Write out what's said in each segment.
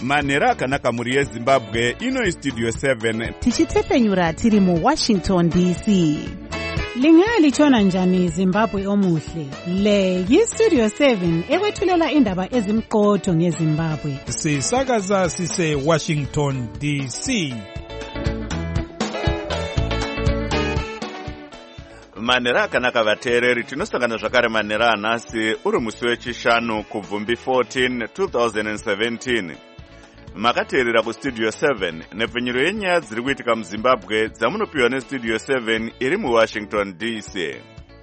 manhero akanaka mhuri yezimbabwe. Ino Studio 7 tichitepfenyura tiri muWashington DC. Lingalitshona njani Zimbabwe omuhle? Le yiStudio 7 ekwethulela indaba ezimqotho ngeZimbabwe. Sisakaza sise Washington DC. manhero akanaka vateereri, tinosangana zvakare manhero anhasi uri musi wechishanu kubvumbi 14 2017. Makateerera kuStudio 7 nepfenyuro yenyaya dziri kuitika muZimbabwe dzamunopiwa neStudio 7 iri muWashington DC.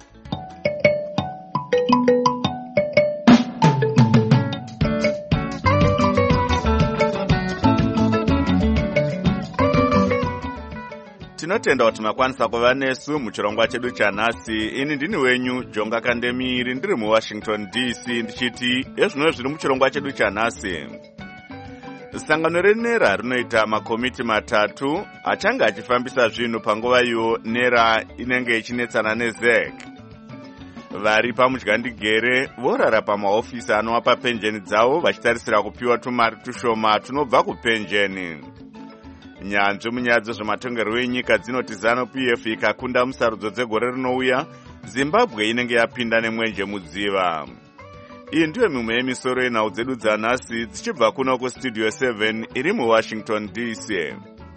Tinotenda kuti makwanisa kuva nesu muchirongwa chedu chanhasi. Ini ndini wenyu Jonga Kandemiri, ndiri muWashington DC, ndichiti ezvino zviri muchirongwa chedu chanhasi. Sangano renera rinoita makomiti matatu achange achifambisa zvinhu panguva iyo nera inenge ichinetsana neZEC. Vari pamudyandigere vorara pamaofisi anowapa penjeni dzavo vachitarisira kupiwa tumari tushoma tunobva kupenjeni. Nyanzvi munyaya dzezvematongerwo enyika dzinoti ZANU-PF ikakunda musarudzo dzegore rinouya, Zimbabwe inenge yapinda nemwenje mudziva. Iyi ndiyo mimwe yemisoro yenhau dzedu dzanhasi dzichibva kuno kuStudio 7 iri muWashington DC.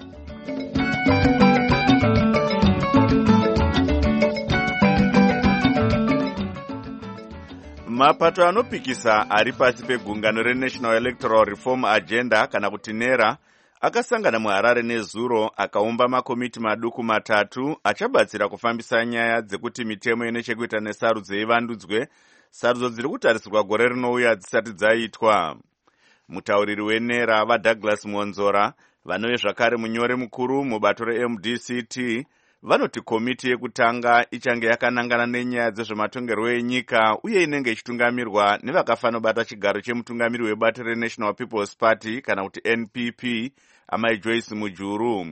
Mapato anopikisa ari pasi pegungano reNational Electoral Reform Agenda kana kuti NERA akasangana muHarare nezuro akaumba makomiti maduku matatu achabatsira kufambisa nyaya dzekuti mitemo ine chekuita nesarudzo ivandudzwe, sarudzo dziri kutarisirwa gore rinouya dzisati dzaitwa. Mutauriri wenera vaDouglas Monzora vanove zvakare munyori mukuru mubato reMDCT vanoti komiti yekutanga ichange yakanangana nenyaya dzezvematongerwo enyika uye inenge ichitungamirwa nevakafanobata chigaro chemutungamiri webato reNational People's Party kana kuti NPP Amai Joyce Mujuru.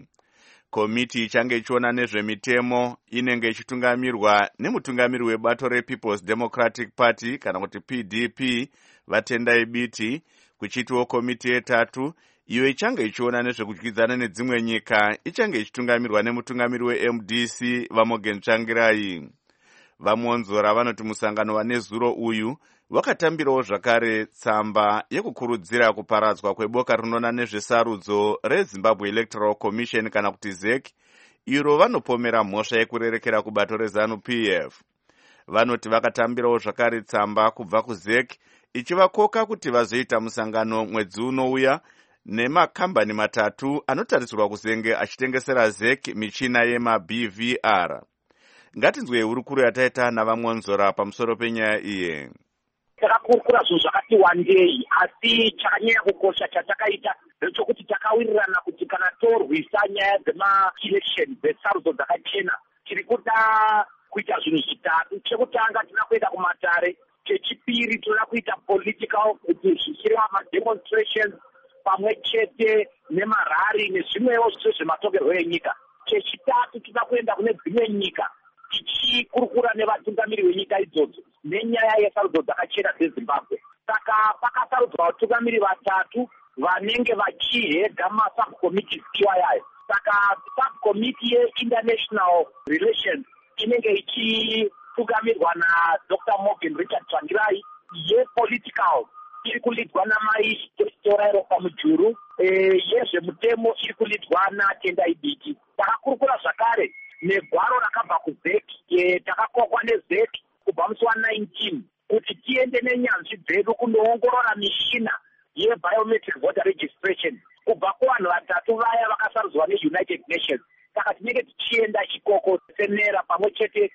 Komiti ichange ichiona nezvemitemo inenge ichitungamirwa nemutungamiri webato rePeople's Democratic Party kana kuti PDP Vatendai Biti, kuchitiwo komiti yetatu iyo ichange ichiona nezvekudyidzana nedzimwe nyika ichange ichitungamirwa nemutungamiri weMDC Vamogen Tsvangirai. Vamonzora vanoti musangano wanezuro uyu wakatambirawo zvakare tsamba yekukurudzira kuparadzwa kweboka rinona nezvesarudzo reZimbabwe Electoral Commission kana kuti ZEC, iro vanopomera mhosva yekurerekera kubato reZANU-PF. Vanoti vakatambirawo zvakare tsamba kubva kuZEC ichivakoka kuti vazoita musangano mwedzi unouya nemakambani matatu anotarisirwa kuzenge achitengesera ZEC michina yemaBVR. Ngatinzwe hurukuru yataita navamonzora pamusoro penyaya iyi. Takakurukura zvinhu zvakati wandei, asi chakanyanya kukosha chatakaita ndechokuti takawirirana kuti kana torwisa nyaya dzema-election dzesarudzo dzakachena tiri kuda kuita zvinhu zvitatu. Chekutanga tinoda kuenda kumatare, chechipiri tinoda kuita political kuti zvichireva mademonstrations pamwe chete nemarari nezvimwewo zvezvematongerwo enyika. Chechitatu tinoda kuenda kune dzimwe nyika tichikurukura nevatungamiri venyika idzodzo nenyaya yesarudzo dzakachena dzeZimbabwe. Saka pakasarudzwa vatungamiri vatatu vanenge vachihedha masubcommittees iwayayo. Saka subcommittee yeInternational Relations inenge ichitungamirwa naDr. Morgan Richard Tsvangirai, yepolitical iri kulidwa namai Torairo Pamujuru, yezvemutemo iri kulidwa naTendai Biti. Takakurukura zvakare negwaro rakabva kuZEC, takakokwa neZEC kubva musi wa19 kuti tiende nenyanzvi dzedu kundoongorora mishina yebiometric voter registration kubva kuvanhu vatatu vaya vakasarudzwa neUnited Nations. Saka tinenge tichienda ikoko senera pamwe chete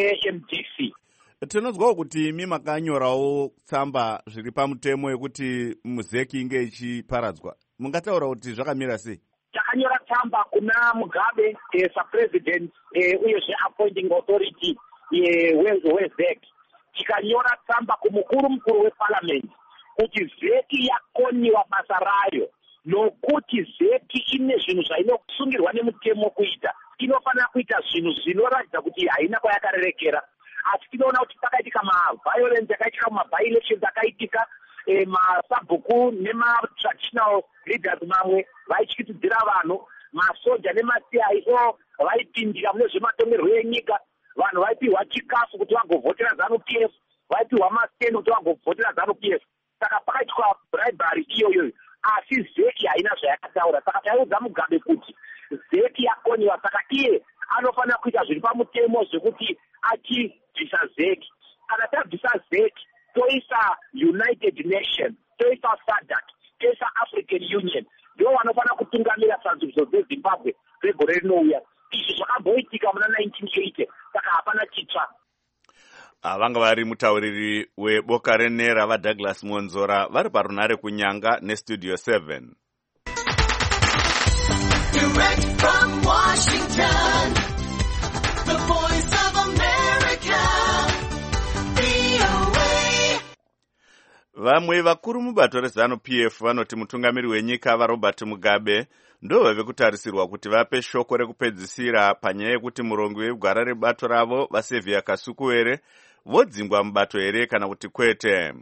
neMDC. Tinonzwawo kuti imi makanyorawo tsamba zviri pamutemo yekuti ZEC inge ichiparadzwa. Mungataura kuti zvakamira sei? Takanyora tsamba kuna Mugabe, president uyezve appointing authority weZEC. Tikanyora tsamba kumukuru weparliament kuti ZEC yakoniwa basa rayo, nokuti ZEC ine zvinhu zvainosungirwa nemutemo kuita. Inofanira kuita zvinhu zvinoratidza kuti haina kwayakarerekera. Asi tinoona kuti pakaitika ma-violence yakaitika, ma-by-elections akaitika, masabhuku nematraditional leaders mamwe vaityitidzira vanhu, masoja nemasiai so vaipindira mune zvematongerwo enyika. Vanhu vaipiwa chikafu kuti vagovhotera ZANU-PF, vaipiwa masiteni kuti vagovhotera ZANU-PF. Saka pakaitwa bribery iyoyo, asi ZEC haina zvayakataura. Saka taiudza Mugabe kuti ZEC yakonyiwa, saka iye anofanira kuita zviri pamutemo zvekuti achibvisa ZEC. Kana tabvisa ZEC, toisa United Nations, toisa SADC, toisa African Union, ndivo vanofanira kutungamira sadzidzo dzeZimbabwe kwegore rinouya. Izvi zvakamboitika muna 1980, saka hapana chitsva. Vanga vari mutauriri weboka renera vaDouglas Monzora vari parunare kunyanga neStudio 7. Direct from Washington, the voice of America, VOA. Vamwe vakuru mubato reZANU-PF vanoti mutungamiri wenyika vaRobert Mugabe ndo vave kutarisirwa kuti vape shoko rekupedzisira panyaya yekuti murongo wegwara rebato ravo vaSevia Kasukuwere vodzingwa mubato here kana kuti kwete.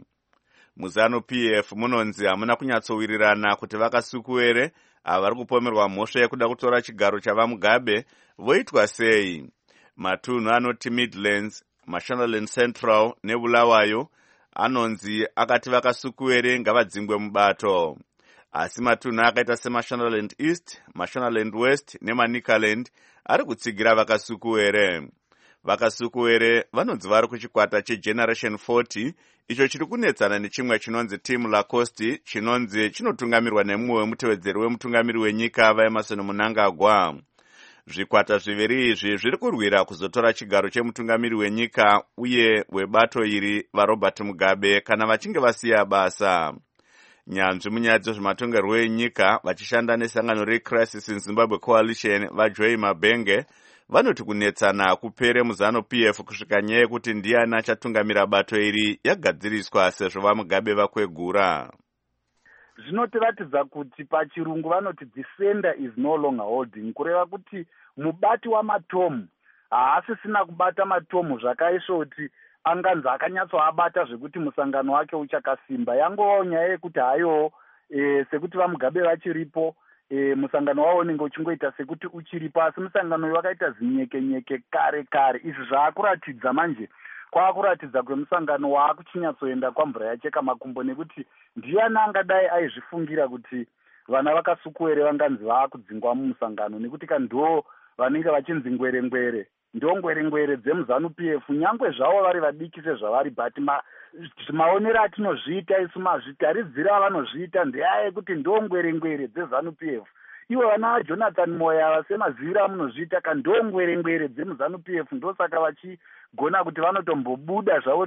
MuZANU-PF munonzi hamuna kunyatsowirirana kuti vaKasukuwere ava vari kupomerwa mhosva yekuda kutora chigaro chavaMugabe voitwa sei. Matunhu anoti Midlands, Mashonaland Central neBulawayo anonzi akati vaKasukuwere ngavadzingwe mubato. Asi matunhu akaita seMashonaland East, Mashonaland West neManicaland ari kutsigira vaKasukuwere. VaKasukuwere vanonzi vari kuchikwata cheGeneration 40 icho chiri kunetsana nechimwe chinonzi Team Lacoste chinonzi chinotungamirwa nemumwe wemutevedzeri wemutungamiri wenyika vaEmerson Mnangagwa. Zvikwata zviviri izvi zviri kurwira kuzotora chigaro chemutungamiri wenyika uye webato iri vaRobert Mugabe kana vachinge vasiya basa. Nyanzvi munyaya dzezvematongerwo enyika vachishanda nesangano reCrisis in Zimbabwe Coalition vaJoy Mabenge vanoti kunetsana kupere muZANU-PF kusvika nyaya yekuti ndiani achatungamira bato iri yagadziriswa sezvo vaMugabe vakwegura. Zvinotiratidza kuti pachirungu vanoti the sender is no longer holding, kureva kuti mubati wamatomu haasisina kubata matomu zvakaisvo kuti anganzi akanyatsoabata zvekuti musangano wake uchakasimba. Yangovawo nyaya yekuti hayo sekuti vaMugabe vachiripo, musangano wavo unenge uchingoita sekuti uchiripo, asi musangano uyu wakaita zinyeke-nyeke kare. Izvi zvaakuratidza manje, kwaakuratidza kwemusangano waakuchinyatsoenda kwamvura yacheka makumbo, nekuti ndiani angadai aizvifungira kuti vana vaKasukuwere vanganzi vaakudzingwa mumusangano, nekuti ndo vanenge vachinzi ngwere-ngwere, ndo ngwere-ngwere dzemuZANU-PF, nyangwe zvavo vari vadiki sezvavari, but maonero atinozviita isu, mazvitaridziro avanozviita ndeaya yekuti ndo ngwere-ngwere dzeZANU-PF. Ivo vana vaJonathan Moya semaziviro amunozviita ndo ngwere-ngwere dzemuZANU-PF, ndosaka vachigona kuti vanotombobuda zvavo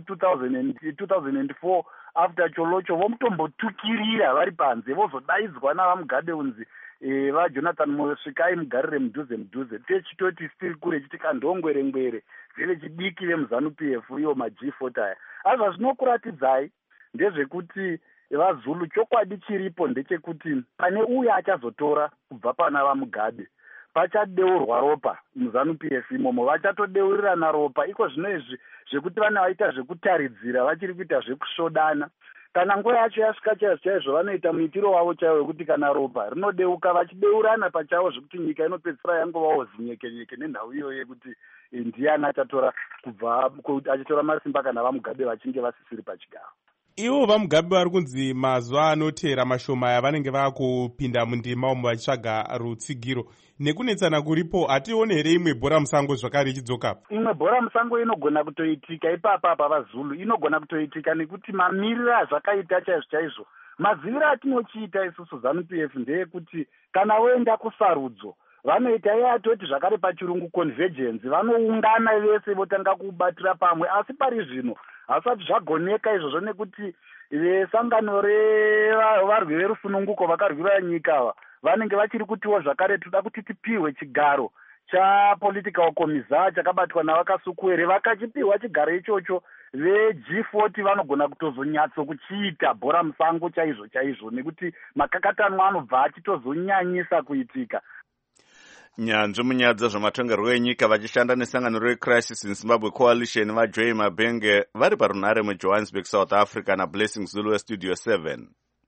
2004 after cholocho vomutombotukirira vari panze, vozodaidzwa navaMugabe unzi vaJonathan Moyo svikai mugarire mudhuze techitoti stiri kure chitika ndongwere-ngwere dzevechidiki vemuZANU-PF ivo maG40 aya. Azva zvinokuratidzai ndezvekuti vaZulu chokwadi chiripo ndechekuti pane uye achazotora kubva pana vaMugabe pachadeurwa ropa muZANU-PF imomo, vachatodeurirana ropa. Iko zvino izvi zvekuti vana vaita zvekutaridzira vachiri kuita zvekusvodana. Kana nguva yacho yasvika chaizvo vanoita muitiro wavo chaiwo wekuti kana ropa rinodeuka vachideurana pachavo zvekuti nyika inopedzisira yangovawo zinyeke-nyeke nenhau iyoyo yekuti ndiani achatora kubva achitora masimba kana vaMugabe vachinge vasisiri pachigaro. Ivo vaMugabe vari kunzi mazuva anotera mashoma aya vanenge vaakupinda mundima umo vachitsvaga rutsigiro. Nekunetsana kuripo, hatione here imwe bhora musango zvakare ichidzoka? Imwe bhora musango inogona kutoitika ipapa vaZulu, inogona kutoitika nekuti mamiriro azvakaita chaizvo. Maziviro atinochiita isusu ZANU-PF ndeyekuti kana woenda kusarudzo vanoita yatoti zvakare pachirungu convergence, vanoungana vese votanga kubatira pamwe, asi pari zvino hasati zvagoneka izvozvo nekuti vesangano revarwi verusununguko vakarwira nyika ava vanenge vachiri kutiwo zvakare toda kuti tipiwe chigaro chapolitical commissar chakabatwa navaKasukuwere. Vakachipiwa chigaro ichocho veG40 vanogona kutozonyatso kuchiita bhora musango chaizvo nekuti makakatanwa anobva achitozonyanyisa kuitika. Nyanzvi munyaya dzezvematongerwo enyika vachishanda nesangano reCrisis in Zimbabwe Coalition vaJoy Mabenge vari parunhare muJohannesburg, South Africa naBlessing Zulu Studio 7.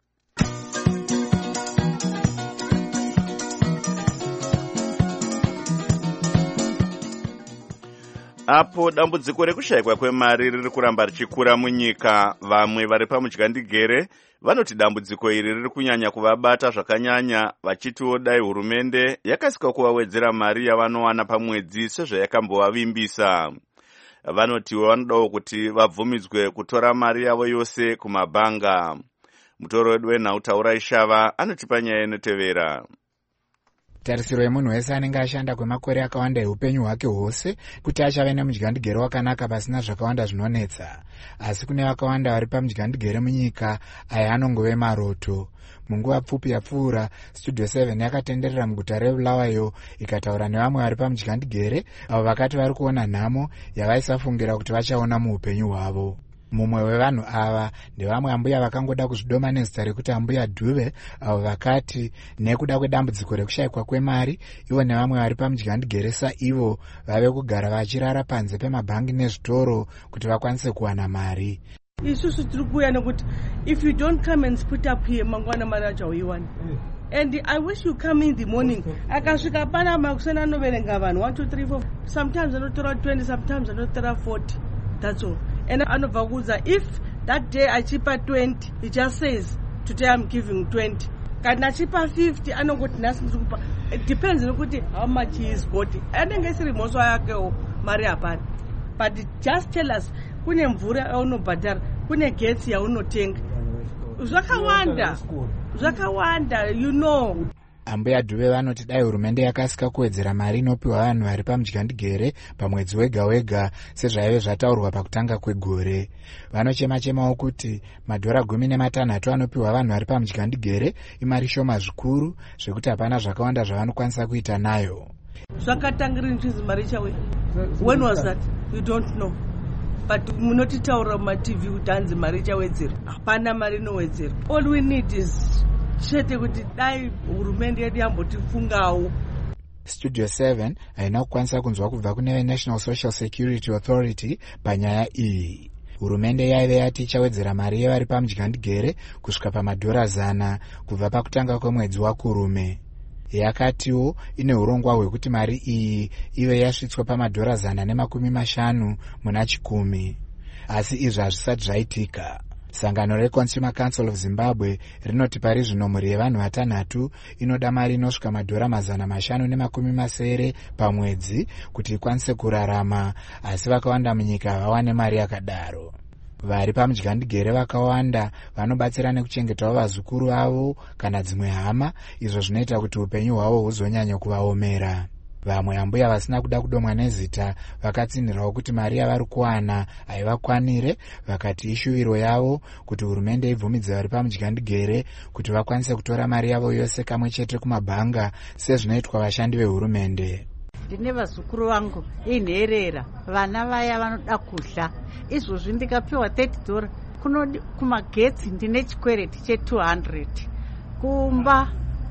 Apo dambudziko rekushayikwa kwemari riri kuramba richikura munyika, vamwe vari pamudyandigere vanoti dambudziko iri riri kunyanya kuvabata zvakanyanya, vachitiwo dai hurumende yakasika kuvawedzera mari yavanowana pamwedzi sezvayakambovavimbisa. Vanotiwo vanodawo kuti vabvumidzwe kutora mari yavo yose kumabhanga. Mutoro wedu wenhau Taurai Shava anotipa nyaya inotevera. Tarisiro yemunhu wese anenge ashanda kwemakore akawanda eupenyu hwake hwose kuti achave nemudyandigere wakanaka pasina zvakawanda zvinonetsa, asi kune vakawanda vari pamudyandigere munyika aya anongove maroto. Munguva pfupi yapfuura, Studio 7 yakatenderera muguta reBulawayo ikataura nevamwe vari pamudyandigere avo vakati vari kuona nhamo yavaisafungira kuti vachaona muupenyu hwavo. Mumwe wevanhu ava ndevamwe ambuya vakangoda kuzvidoma nezita rekuti ambuya Dube, avo vakati nekuda kwedambudziko rekushayikwa kwemari, ivo nevamwe vari pamudyandigere saivo vave kugara vachirara panze pemabhangi nezvitoro kuti vakwanise kuwana mari. Isusu tiri kuuya nekuti if you don't come and split up here mangwana mari achauiwani. And I wish you come in the morning. Akasvika pana makusena anoverenga vanhu 1 2 3 4, sometimes anotora 20, sometimes anotora 40. That's all. And anobva kuudza if that day achipa 20, he just says today I'm giving 20. Kana achipa 50 anongoti nhasi ndikupa. It depends nokuti how much he is got. Anenge isiri mhosva yakewo mari hapana. But just tell us kune mvura yaunobhadhara, kune getsi yaunotenga. Zvakawanda, you know. Ambuya Dube vanoti dai hurumende yakasika kuwedzera mari inopiwa vanhu vari pamudyandigere pamwedzi wega wega sezvaive zvataurwa pakutanga kwegore. Vanochema-chemawo kuti $16 anopiwa vanhu vari pamudyandigere imari shoma zvikuru zvekuti hapana zvakawanda zvavanokwanisa kuita nayo. Zvakatangira nchizi mari chawe. When was that? You don't know. But munotitaura mumaTV kuti hanzi mari chawedzera. Hapana mari inowedzera. All we need is chete kuti dai hurumende yedu yambotifungawo. Studio 7 haina kukwanisa kunzwa kubva kune National Social Security Authority panyaya iyi. Hurumende yaive yati ichawedzera mari yevari pamudyandigere kusvika $100 kubva pakutanga kwemwedzi waKurume. Yakatiwo ine urongwa hwekuti mari iyi ive yasvitswa $150 muna 10. Asi izvi hazvisati zvaitika. Sangano reConsumer Council of Zimbabwe rinoti pari zvino mhuri yevanhu 5 inoda mari inosvika $570 pamwedzi kuti ikwanise kurarama, asi vakawanda munyika havawane mari yakadaro. Vari pamudyandigere vakawanda vanobatsira nekuchengetawo vazukuru avo kana dzimwe hama, izvo zvinoita kuti upenyu hwavo huzonyanya kuvaomera. Vamwe ambuya vasina kuda kudomwa nezita vakatsinhirawo kuti mari yavari kuwana haivakwanire, vakati ishuviro yavo kuti hurumende ibvumidze vari pamudyandigere kuti vakwanise kutora mari yavo yose kamwe chete kumabhanga sezvinoitwa vashandi vehurumende. Ndine vazukuru vangu inherera, vana vaya vanoda kudya. Izvozvi ndikapiwa $30 kumagetsi ndine chikwereti che200, kumba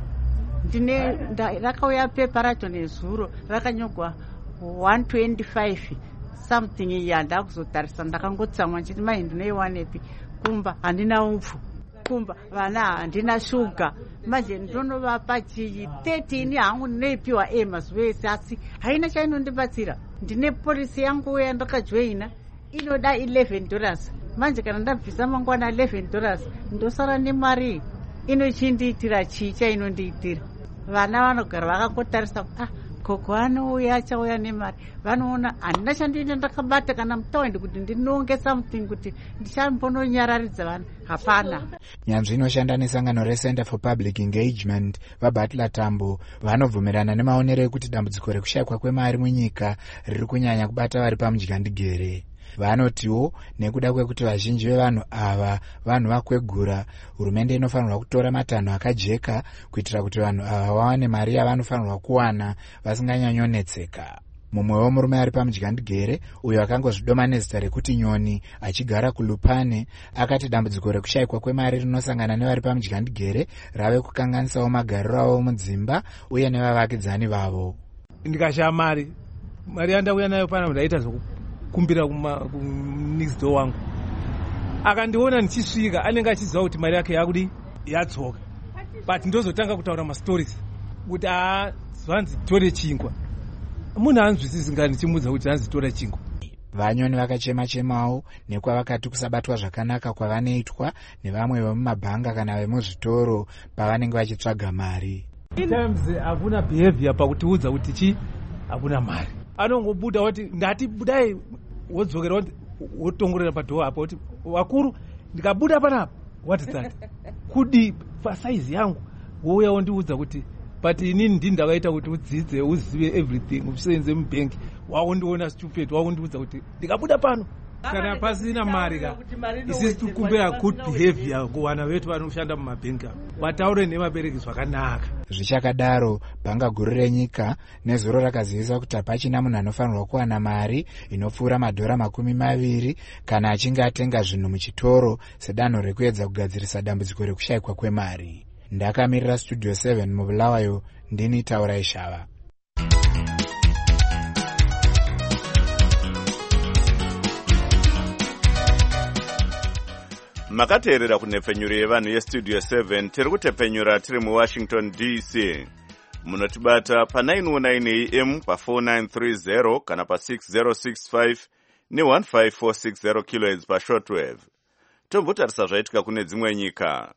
rakauya pepa racho nezuro rakanyogwa 125 something iya. Ndakuzotarisa ndakangotsamwa nchiti mai ndinoiwanepi, kumba handina upfu, kumba vana handina shuga, manje ndonovapa chii 13 hangu ndinoipiwa mazuva ese, asi haina chainondibatsira. Ndine polisi yangu yandakajoina inoda $11, manje kana ndabvisa mangwana $11 ndosara nemari inochindiitira chii chainondiitira. Vana vanogara vakangotarisa koko anouya achauya nemari, vanoona handina chandiine ndakabata kana mutaundi kuti ndinonge something kuti ndichambononyararidza vanhu, hapana. Nyanzvi inoshanda nesangano reCenter for Public Engagement vaButler Tambo vanobvumirana nemaonero ekuti dambudziko rekushayikwa kwemari munyika riri kunyanya kubata vari pamudyandigere. Vanotiwo nekuda kwekuti vazhinji vevanhu ava vanhu vakwegura, hurumende inofanirwa kutora matanho akajeka kuitira kuti vanhu ava vawane mari yavanofanirwa kuwana vasinganyanyonetseka. Mumwewo murume ari pamudyandigere uyo akangozvidoma nezita rekuti Nyoni achigara kuLupane akati dambudziko rekushayikwa kwemari rinosangana nevari pamudyandigere rave kukanganisawo magariro avo mudzimba uye nevavakidzani vavo. ndikashaya mari yandauya nayo pana ndaita zvokukumbira next door wangu akandiona ndichisvika anenge achiziva kuti mari yake yakudi yatsoka but ndozotanga kutaura mastories kuti zvanzi tore chingwa munhu anzwisisi nga ndichimudza kuti zvanzi tora chingwa. vanyoni vakachema-chemawo nekwavakati kusabatwa zvakanaka kwavanoitwa nevamwe vemumabhanga kana vemuzvitoro pavanenge vachitsvaga mari. Times hakuna behavior pakutiudza kuti chi hakuna mari. Anongobuda kuti ndati budai wodzokera wotongorera padhoa apa kuti wakuru ndikabuda panapa what is that kudi pasaizi yangu wouya wondiudza kuti but inini ndini ndakaita kuti udzidze uzive everything usenze mubhengi wawondiona stupid wawondiudza kuti ndikabuda pano kana pasina mari ka isisi tikumbira good behavior kuwana vetu vanoshanda mumabhengi vataure nemabereki zvakanaka. Zvichakadaro bhanga guru renyika nezuro rakazivisa kuti hapachina munhu anofanirwa kuwana mari inopfuura $20 kana achinge atenga zvinhu muchitoro sedanho rekuedza kugadzirisa dambudziko rekushayikwa kwemari. Ndakamirira Studio 7 mubulawayo ndini Taurai Shava. makateerera kunhepfenyuro yevanhu yestudio 7 tiri kutepfenyura tiri muwashington DC. Munotibata pa919 AM pa4930 kana pa6065 ne15460 kHz pashortwave. Tobvotarisa zvaitika kune dzimwe nyika.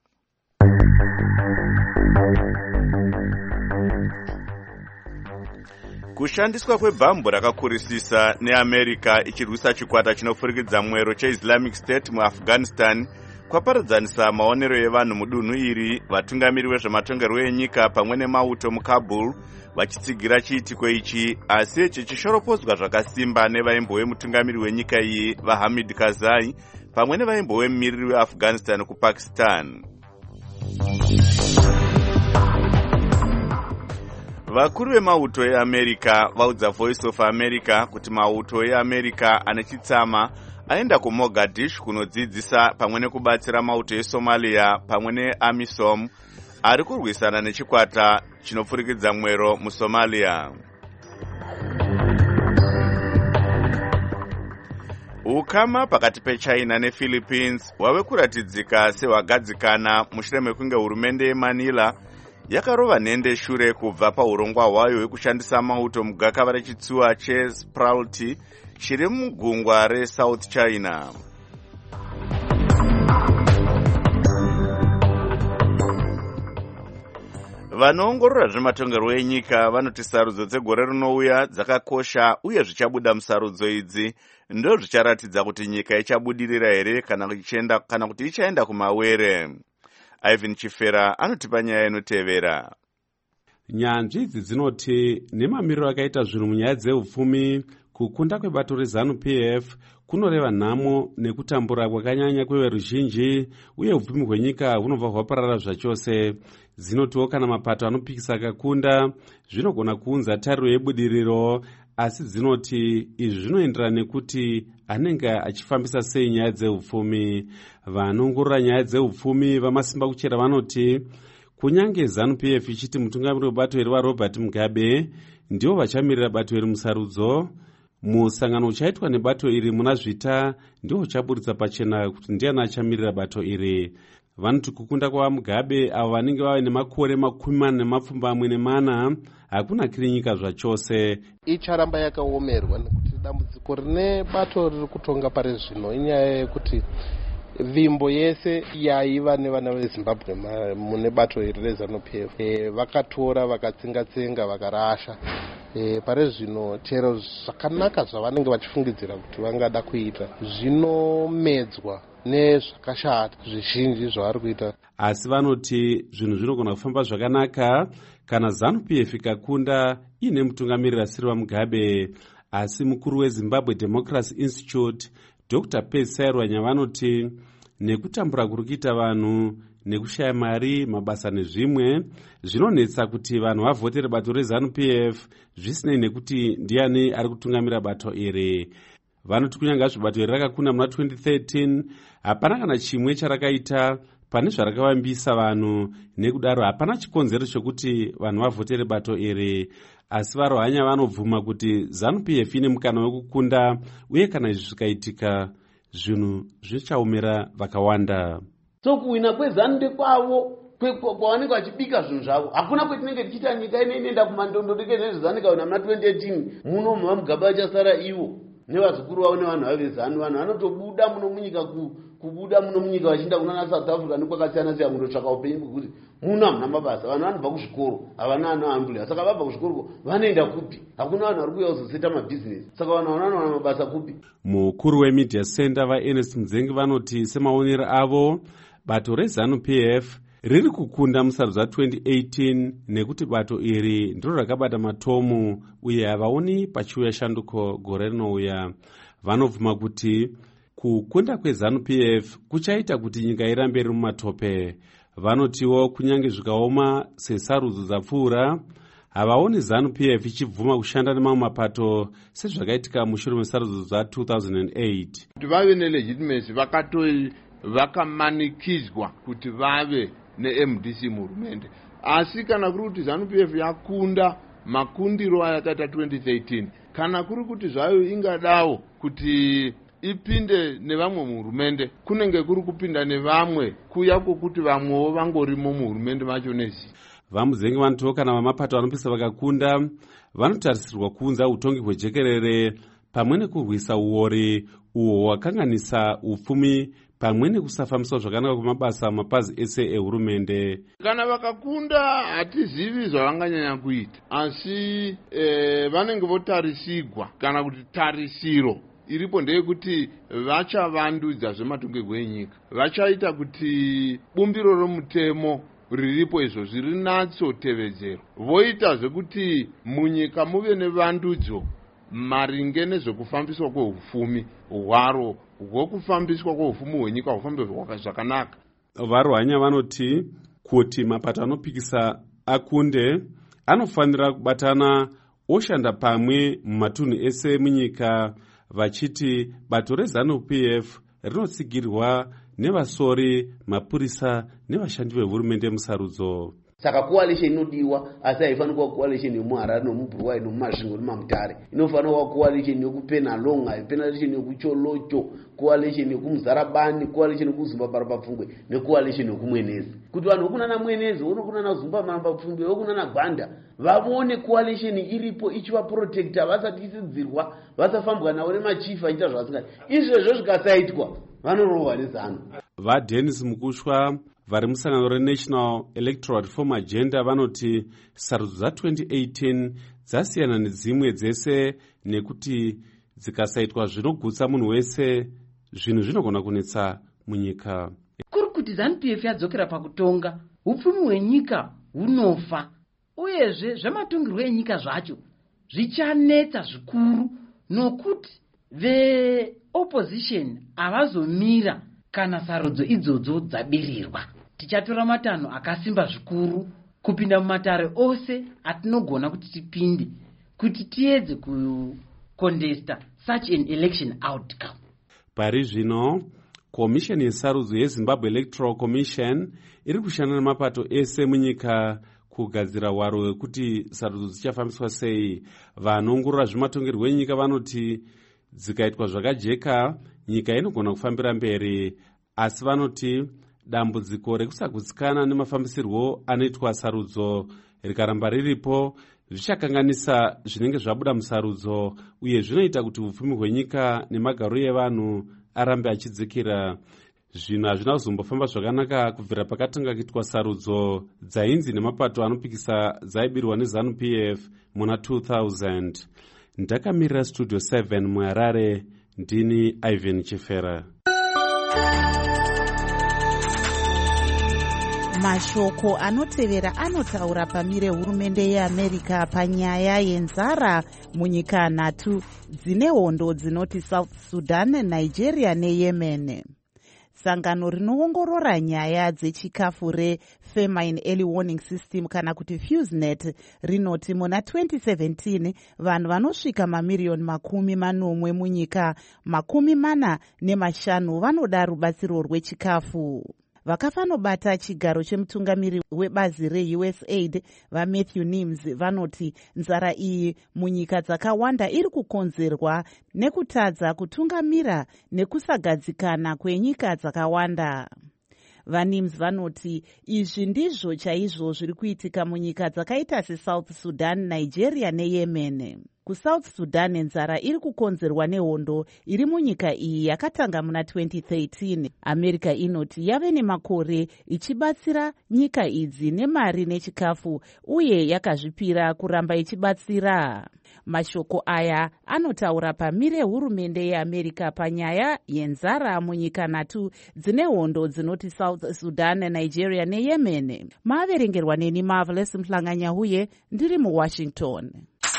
Kushandiswa kwebhambu rakakurisisa neAmerica ichirwisa chikwata chinofurikidza mwero cheIslamic State muAfghanistan kwaparadzanisa maonero evanhu mudunhu iri. Vatungamiri vezvematongerwo enyika pamwe nemauto muKabul vachitsigira chiitiko ichi, asi ichi chishoropodzwa zvakasimba nevaimbo vemutungamiri wenyika iyi vaHamid Karzai pamwe nevaimbo vemumiriri weAfghanistan kuPakistan. Vakuru vemauto eAmerica vaudza Voice of America kuti mauto eAmerica ane chitsama aenda kuMogadishu kunodzidzisa pamwe nekubatsira mauto eSomalia pamwe neAmisom ari kurwisana nechikwata chinopfurikidza mwero muSomalia. Ukama pakati peChina nePhilippines wave kuratidzika sehwagadzikana mushure mekunge hurumende yeManila yakarova nhende shure kubva paurongwa hwayo hwekushandisa mauto mugakava rechitsuwa cheSpralty chiri mugungwa reSouth China. Vanoongorora zvematongerwo enyika vanoti sarudzo dzegore rinouya dzakakosha uye zvichabuda musarudzo idzi ndo zvicharatidza kuti nyika ichabudirira here kana kuti ichaenda kumawere. Ivan Chifera anotipa nyaya inotevera. Nyanzvi idzi dzinoti nemamiriro akaita zvinhu munyaya dzeupfumi kukunda kwebato reZANU-PF kunoreva nhamo nekutambura kwakanyanya kweveruzhinji uye upfumi hwenyika hunobva hwaparara zvachose. Dzinotiwo kana mapato anopikisa akakunda zvinogona kuunza tariro yebudiriro, asi dzinoti izvi zvinoenderana nekuti anenge achifambisa sei nyaya dzeupfumi. Vanoongorora nyaya dzeupfumi vamasimba kuchera vanoti kunyange ZANU-PF ichiti mutungamiri webato iri waRobert Mugabe ndiwo vachamirira bato iri musarudzo, musangano uchaitwa nebato iri muna zvita ndiwo uchaburitsa pachena kuti ndiani achamirira bato iri. Vanoti kukunda kwaMugabe avo vanenge vave nemakore 40 hakuna kiri nyika zvachose. Icharamba yakaomerwa nekuti dambudziko rine bato riri kutonga pari zvino inyaya yekuti vimbo yese yaiva nevana veZimbabwe mune bato iri reZANU-PF vakatora vakatsenga-tsenga vakarasha. Pari zvino chero zvakanaka zvavanenge vachifungidzira kuti vangada kuita zvinomedzwa nezvakashata zvizhinji zvavari kuita. Asi vanoti zvinhu zvinogona kufamba zvakanaka kana ZANU-PF ikakunda ine mutungamiriri asiri waMugabe. Asi mukuru weZimbabwe Democracy Institute Dr. Pesarwanya vanoti nekutambura kuri kuita vanhu nekushaya mari, mabasa nezvimwe zvinonetsa kuti vanhu vavhotere bato reZANU-PF zvisinei nekuti ndiani ari kutungamira bato iri. Vanoti kunyange zvabato iri rakakunda muna 2013 hapana kana chimwe charakaita pane zvarakavambisa vanhu, nekudaro hapana chikonzero chokuti vanhu vavhotere bato iri, asi varohanya vanobvuma kuti ZANU-PF ine mukana wekukunda, uye kana izvi zvikaitika zvinhu zvichaomera vakawanda. So kuwina kwezanu ndekwavo kwavanenge vachibika zvinhu zvavo. Hakuna kwetinenge tichiita nyika inoenda kumandondodeke nezvezanu kana muna 2018 muno mumagaba achasara ivo nevazukuru vavo nevanhu vavo vezanu. Vanhu vanotobuda muno munyika kubuda muno munyika vachienda kunana South Africa nekwakasiyana siyana kundotsvaka upenyu kwekuti muno hamuna mabasa. Vanhu vanobva kuzvikoro havana anoambula, saka vabva kuzvikoro vanoenda kupi? Hakuna vanhu vari kuuya kuzoseta mabhizinesi, saka vanhu vanowana mabasa kupi? Mukuru wemedia center vaErnest Mudzengi vanoti semaonero avo bato reZANU-PF riri kukunda musarudzo wa2018 nekuti bato iri ndiro rakabata matomu uye havaoni pachiuya shanduko gore rinouya. Vanobvuma kuti kukunda kweZANU-PF kuchaita kuti nyika irambe iri mumatope. Vanotiwo kunyange zvikaoma sesarudzo dzapfuura, havaoni ZANU-PF ichibvuma kushanda nemamwe mapato sezvakaitika mushure mesarudzo dza2008. Kuti vave nelegitimacy vakamanikidzwa kuti vave neMDC muhurumende, asi kana kuri kuti ZANU-PF yakunda makundiro ayakaita 2013, kana kuri kuti zvayo ingadawo kuti ipinde nevamwe muhurumende, kunenge kuri kupinda nevamwe kuya kwokuti vamwewo vangorimo muhurumende macho nezi. VaMudzengi vanotiwo kana vamapato anopisa vakakunda vanotarisirwa kuunza utongi hwejekerere pamwe nekurwisa uori uhwo hwakanganisa upfumi pamwe nekusafambiswa zvakanaka kwemabasa mapazi ese ehurumende. Kana vakakunda hatizivi zvavanganyanya kuita, asi vanenge votarisigwa kana kuti tarisiro iripo ndeyekuti vachavandudza zvematongerwo enyika, vachaita kuti bumbiro romutemo riripo izvo zviri natsotevedzero, voita zvekuti munyika muve nevandudzo maringe nezvekufambiswa kwehufumi hwaro hwokufambiswa kwehufumi hwenyika hufambe zvakanaka. Varohanya vanoti kuti mapato anopikisa akunde anofanira kubatana oshanda pamwe mumatunhu ese munyika, vachiti bato reZANU-PF rinotsigirwa nevasori, mapurisa nevashandi vehurumende musarudzo. Saka coalition inodiwa, asi haifanira kuva coalition yemuHarare nomuBuruwayi nomuMasvingo nemuMutare. Inofanira kuva coalition yekuPenalonga, coalition yekuCholocho, coalition yekuMuzarabani, coalition yekuZimbaparapapfungwe necoalition yekumwenezi. Kuti vanhu vokunana Mwenezi, vokunana Zimbaparapapfungwe, vokunana Gwanda vavone coalition iripo ichivaprotecta vasati isidzirwa, vasafambwa navo nemachifu achiita zvavasingaita. Izvezvo zvikasaitwa vanorohwa neZANU. VaDennis Mukushwa vari musangano reNational Electoral Reform Agenda vanoti sarudzo dza2018 dzasiyana nedzimwe dzese nekuti dzikasaitwa zvinogutsa munhu wese zvinhu zvinogona kunetsa munyika. Kuri kuti ZANU-PF yadzokera pakutonga, upfumi hwenyika hunofa, uyezve zvematongerwo enyika zvacho zvichanetsa zvikuru, nokuti veopposition havazomira kana sarudzo idzodzo dzabirirwa. Tichatora matanho akasimba zvikuru kupinda mumatare ose atinogona kuti tipinde kuti tiedze kukondesta such an election outcome. Pari zvino komisheni yesarudzo yeZimbabwe Electoral Commission iri kushanda nemapato ese munyika kugadzira hwaro hwekuti sarudzo dzichafambiswa sei. Vanoongorora zvematongerwo enyika vanoti dzikaitwa zvakajeka nyika inogona kufambira mberi, asi vanoti dambudziko rekusagutsikana nemafambisirwo anoitwa sarudzo rikaramba riripo zvichakanganisa zvinenge zvabuda musarudzo, uye zvinoita kuti upfumi hwenyika nemagariro evanhu arambe achidzikira. Zvinhu hazvina kuzombofamba zvakanaka kubvira pakatanga kuitwa sarudzo dzainzi nemapato anopikisa dzaibirwa neZANU-PF muna 2000. Ndakamirira Studio 7 muHarare, ndini Ivan Chifera. Mashoko anotevera anotaura pamire hurumende yeAmerica panyaya yenzara munyika 3 dzine hondo dzinoti South Sudan, Nigeria neYemen. Sangano rinoongorora nyaya dzechikafu reFamine Early Warning System kana kuti FuseNet rinoti muna 2017 vanhu vanosvika mamiriyoni 40 munyika 45 vanoda rubatsiro rwechikafu. vakafanobata chigaro chemutungamiri webazi reUSAID vaMatthew Nims vanoti nzara iyi munyika dzakawanda iri kukonzerwa nekutadza kutungamira nekusagadzikana kwenyika dzakawanda. VaNims vanoti izvi ndizvo chaizvo zviri kuitika munyika dzakaita seSouth Sudan, Nigeria neYemen. KuSouth Sudan nzara iri kukonzerwa nehondo iri munyika iyi yakatanga muna 2013. America inoti yave nemakore ichibatsira nyika idzi nemari nechikafu uye yakazvipira kuramba ichibatsira. Mashoko aya anotaura pamire hurumende yeAmerica panyaya yenzara munyika 3 dzine hondo dzinoti South Sudan, Nigeria neYemen. Maverengerwa neni Marvelous Mhlanganyahuye ndiri muWashington.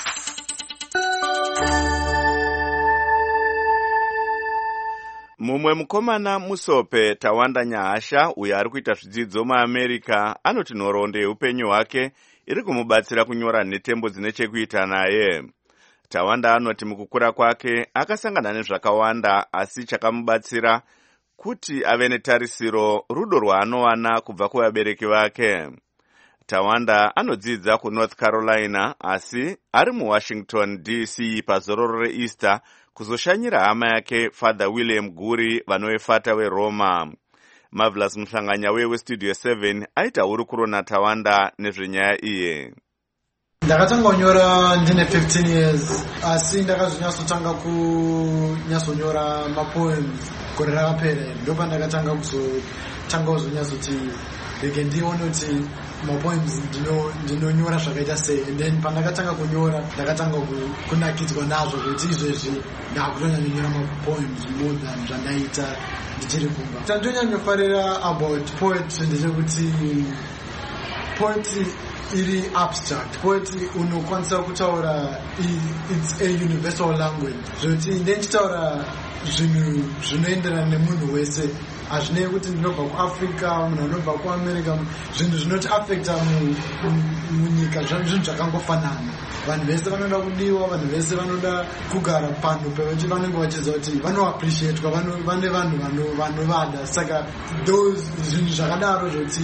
Mumwe mukomana Musope Tawanda Nyahasha uyo ari kuita zvidzidzo muAmerica anoti nhoroondo yeupenyu hwake iri kumubatsira kunyora nhetembo dzine chekuita naye. Tawanda anoti mukukura kwake akasangana nezvakawanda asi chakamubatsira kuti ave netarisiro rudo rwaanowana kubva kuvabereki vake. Tawanda anodzidza kuNorth Carolina asi ari muWashington DC pazororo reEaster kuzoshanyira hama yake Father William Guri vanovefata weRoma. Marvelous Mhlanganya weStudio 7 aita hurukuro naTawanda nezvenyaya iye. Ndakatanga kunyora ndine 15 years asi ndakazonyatsotanga kunyasonyora mapoems gore rakapera ndopa ndakatanga kuzonyatsoti rege ndione kuti mapoems ndinonyora zvakaita sei. And then pandakatanga kunyora ndakatanga kunakidzwa nazvo kuti izvezvi ndakutonyanyonyora mapoems more than zvandaita ndichiri kumba. Tandonyanyofarira about poetry ndechekuti poetry iri abstract. Poetry unokwanisa kutaura, it's a universal language. Zvoti ndechitaura zvinhu zvinoenderana nemunhu wese. Hazvinei kuti ndinobva kuAfrica, munhu anobva kuAmerica, zvinhu zvinoti affecta munyika zvinhu zvakangofanana. Vanhu vese vanoda kudiwa, vanhu vese vanoda kugara panhu pekuti vanenge vachiziva kuti vanoappreciatwa, vane vanhu vanovada. Saka zvinhu zvakadaro zvoti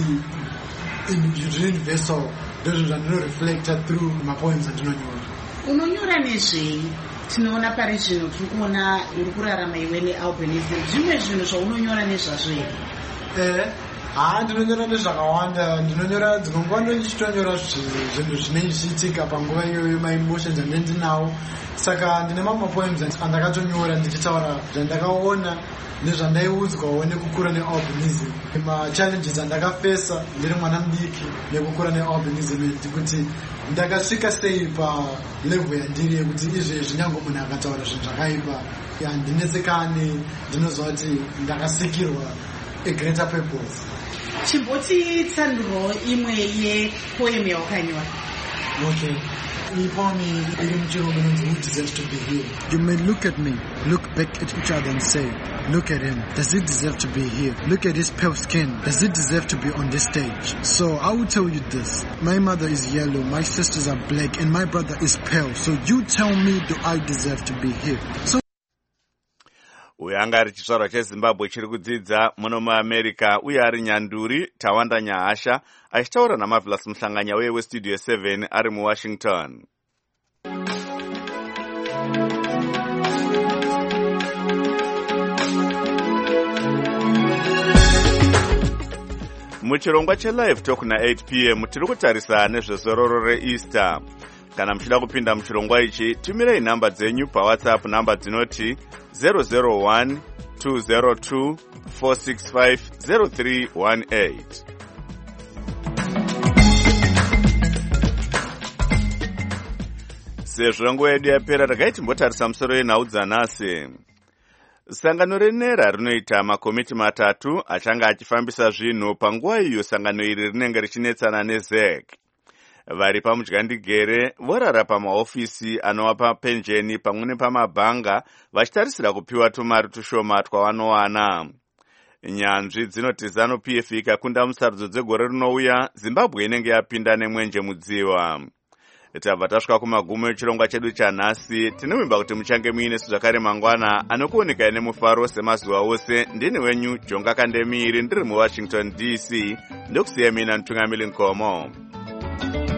universal ndozvo zvandinoreflecta through mapoems andinonyora. Unonyora nezvei? Tinoona pari zvino tiri kuona uri kurarama iwe nealbinism. Zvimwe zvinhu zvaunonyora nezvazvo here? Ndinonyora nezvakawanda. Ndinonyora dzimwe nguva ndichitonyora zvinhu zvinenge zvichiitika panguva iyoyo, maemotions andinawo. Saka ndine mamwe mapoems andakatonyora ndichitaura zvandakaona nezvandaiudzwawo nekukura nealbinism, machallenges andakafesa ndiri mwana mudiki nekukura nealbinism, kuti ndakasvika sei palevel yandiri yekuti izvezvi nyange munhu akataura zvinhu zvakaipa handinetsekani, ndinoziva kuti ndakasikirwa a greater purpose. Chimboti tsanduro imwe yepoem yawakanyora. Okay. Who deserves to be here? You may look at me, look back at each other and say, look at him, does he deserve to be here? Look at his pale skin, does he deserve to be on this stage? So I will tell you this, my mother is yellow, my sisters are black, and my brother is pale. So you tell me, do I deserve to be here? So uyo anga ari chizvarwa cheZimbabwe chiri kudzidza muno muAmerica uye ari nyanduri Tawanda Nyahasha achitaura naMarvelous Mhlanganya weStudio 7 ari muWashington. Muchirongwa cheLive Talk na8 p.m. tiri kutarisa nezvezororo reEaster. Kana muchida kupinda muchirongwa ichi, tumirei namba dzenyu paWhatsApp, namba dzinoti 001 202 465 0318. Sezvo nguva yedu yapera, regai timbotarisa musoro yenhau dzanhasi. Sangano reNERA rinoita makomiti 3 achanga achifambisa zvinhu panguva iyo sangano iri rinenge richinetsana neZEC. Vari pamudyandigere vorara pamaofisi anovapa penjeni pamwe nepamabhanga vachitarisira kupiwa tumari tushoma twavanowana. Nyanzvi dzinoti ZANU-PF ikakunda musarudzo dzegore rinouya, Zimbabwe inenge yapinda nemwenje mudziwa. tabva tasvika kumagumo echirongwa chedu chanhasi. Tinovimba kuti muchange muinesu zvakare mangwana anokuonekai nemufaro semazuva ose. Ndini wenyu Jonga Kandemiri ndiri muWashington DC, ndokusiya mina Ntungamili Nkomo.